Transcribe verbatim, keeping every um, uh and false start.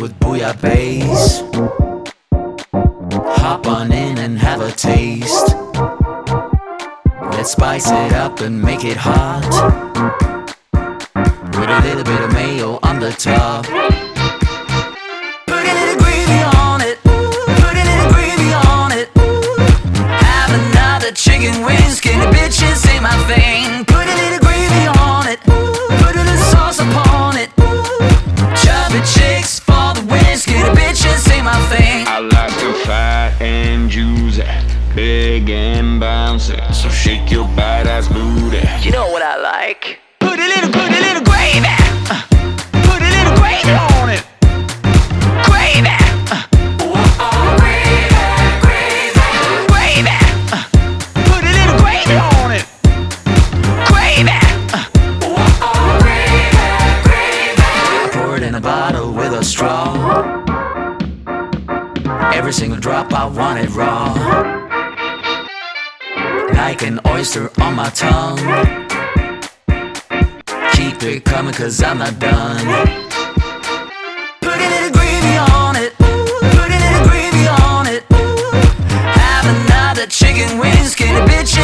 with bouillabaisse. Hop on in and have a taste. Let's spice it up and make it hot, with a little bit of mayo on the top. Put a little gravy on it, put a little gravy on it. Have another chicken wing, skinny bitches ain't my thing. Put a little gravy on it, put a little sauce upon it. Chubby chicks for the win, skinny bitches ain't my thing. I like to fat and juicy, big and bouncy, so shake your badass booty. You know what I like? Put a little, put a little gravy, uh, put a little gravy on it. Gravy, uh, gravy, gravy, gravy, uh, put a little gravy on it. Gravy, uh, gravy, gravy. I pour it in a bottle with a straw. Every single drop I want it raw, like an oyster on my tongue. Keep it coming cause I'm not done. Put a little gravy on it, put a little gravy on it. Have another chicken wing, skinny bitch